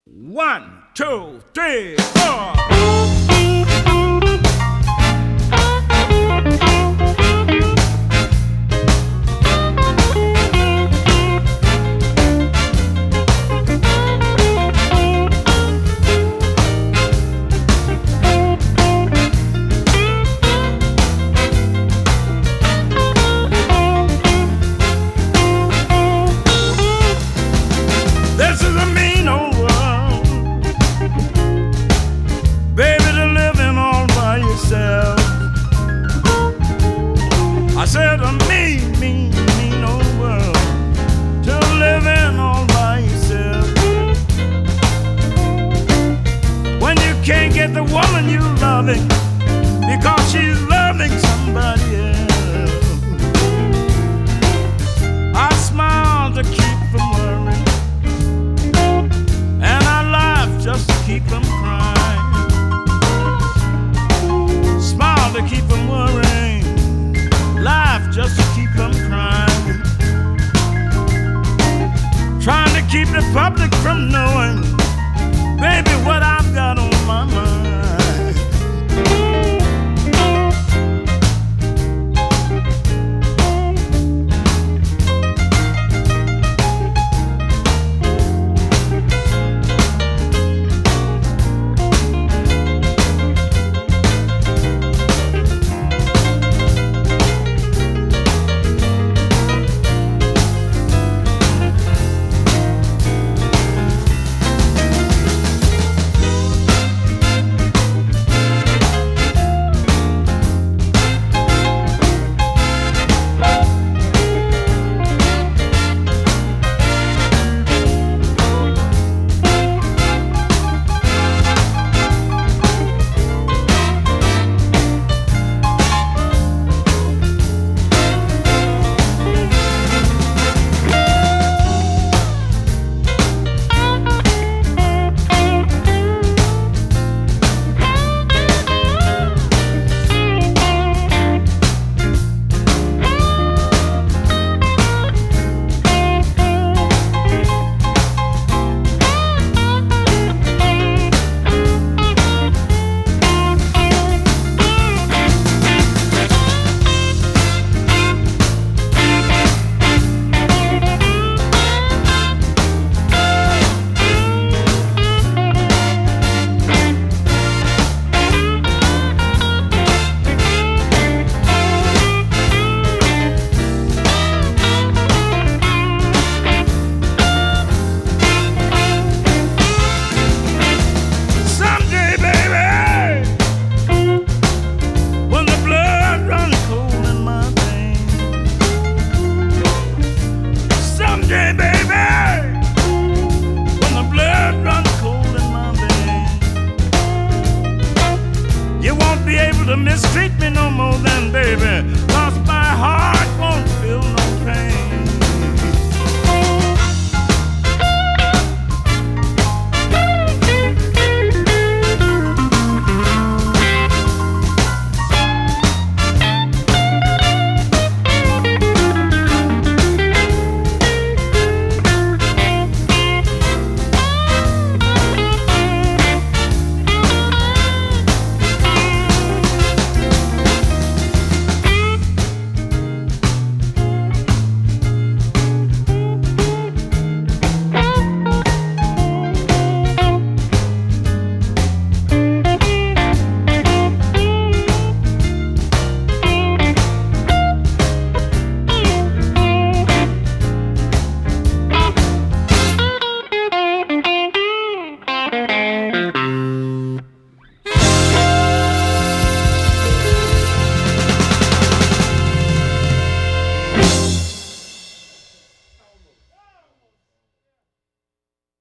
One, two, three, four. This is a mean old world, baby, to living all by yourself. I said a mean, mean, mean old world, to living all by yourself. When you can't get the woman you loving because she's loving somebody else, I smile to keep from worrying, and I laugh just to keep them crying. Smile to keep them worrying, laugh just to keep them crying. Trying to keep the public from knowing, baby, what